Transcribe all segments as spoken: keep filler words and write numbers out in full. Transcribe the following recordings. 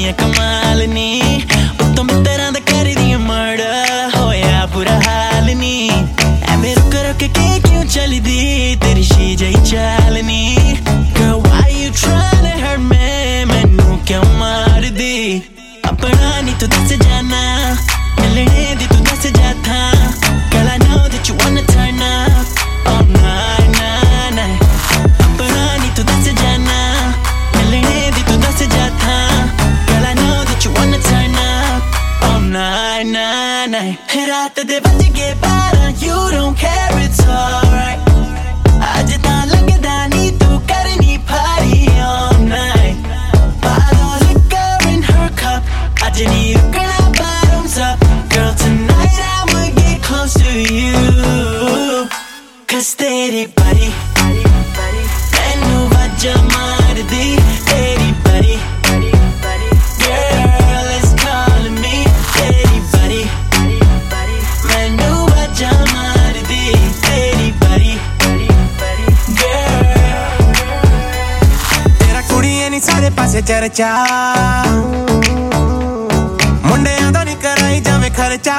है कमाल नी उत्तों मित्तरां दा कर दिया मर्डर होया बुरा हाल नी ऐवें रुक रुक के क्यों चली दी तेरी शी जही चाल नी Girl why you trying to hurt me मैनू क्यों मार दी अपना नी तू दस जाना मिलने दी तू दस जा था Girl I know that you wanna turn up all night night night अपना नी तू दस जाना मिलने दी तू दस जा था Girl I know that you wanna turn up all night night night रात दे बज गए बारह you don't care it's alright आज तां लगदा नी तू करनी party all night bottle liquor in her cup आज नी रुकना bottoms up Girl tonight I'ma get close to you Cause तेरी body मैनू वाजा मार दी तेरी body Girl it's calling me तेरी body मैनू वाजा मार दी तेरी body तेरा कुड़ियां नी सारे पासे चर्चा मुंडियां दा नी कराई जावे खर्चा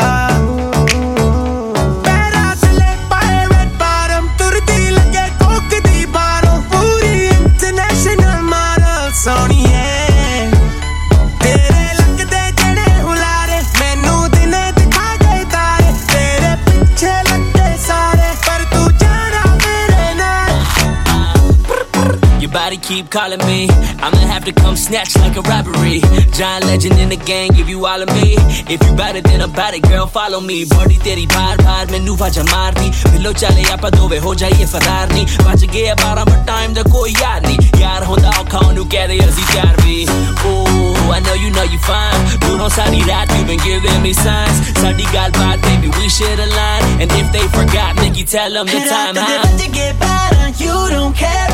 पैरां थल्ले पाए रेड बॉटम तुरदी लगे कोक दी बारों पूरी इंटरनेशनल मॉडल सोनिए तेरे लगदे जड़े हुलारे मैनू दिने दिखा गए तारे तेरे पीछे लगदे सारे पर तू जाना मेरे नाल Your body keep calling me I'ma have to come snatch like a robbery Giant legend in the gang, give you all of me If you bout it, then about it, girl, follow me Body teri baar baar, mainu vaja maar di Pillow chale aapa dove, ho jaiye farar ni Vaj gaya baarah, but time da koi yaad nahi Yaar honda aukha onu kehde assi pyar bhi Oh, I know you know you fine Duno sari raat, you been giving me signs Sadi gal baat, baby, we should align And if they forgot, Nikki, tell them the time, huh? रात दे बज गए बारह you don't care